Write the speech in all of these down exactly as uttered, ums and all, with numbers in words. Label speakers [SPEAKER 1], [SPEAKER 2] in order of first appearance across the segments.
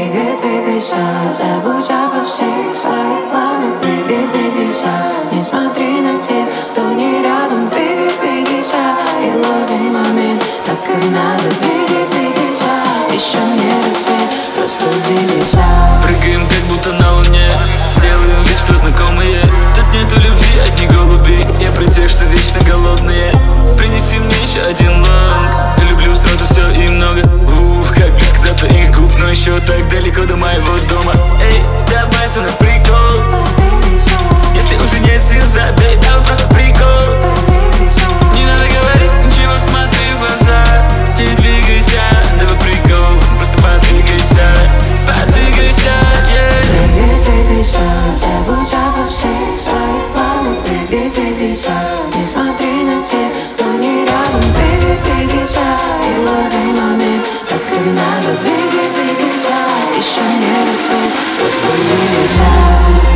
[SPEAKER 1] Двигай, двигайся, забудь обо всех своих планах. Двигай, двигайся, не смотри на тех, кто не рядом. Двигай, двигайся и лови момент, так и надо. Двигай, двигайся, еще не рассвет, просто двигайся.
[SPEAKER 2] Прыгаем как будто на луне, делаем вид, что знакомые. Тут нету любви, одни голуби. Я про тех, что вечно голодные. Принеси мне еще один лонг. Люблю сразу все и много. Ух, как близко до твоих губ, но еще так далеко до моего дома. Эй, давай со мной в прикол. Если уже нет сил, забей, давай просто в прикол. Не надо говорить ничего, смотри в глаза и двигайся, давай в прикол, просто подвигайся. Подвигайся, yeah.
[SPEAKER 1] Двигай, двигайся, забудь обо всех своих планах. Двигай, двигайся, не смотри на тех, кто не рядом. Двигай, двигайся и лови момент, так и надо. Двигай, двигайся, еще не рассвет, просто двигайся.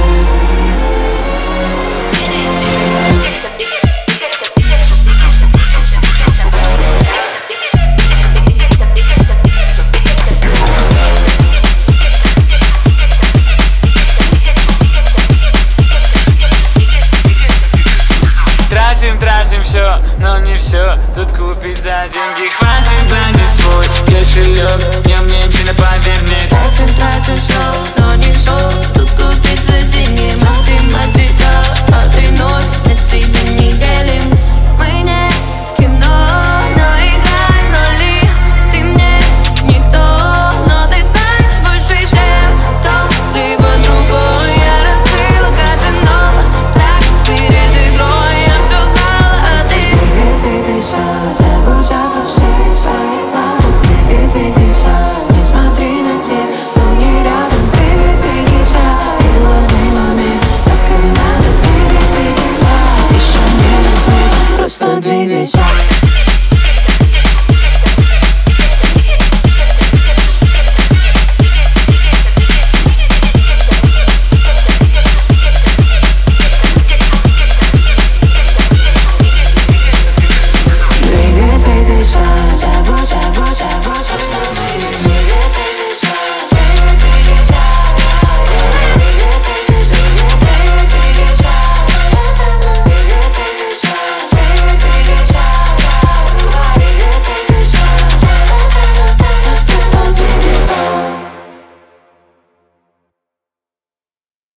[SPEAKER 2] Тратим, тратим все, но не все. Тут купить за деньги хватит, найди свой кошелек. Днем нечего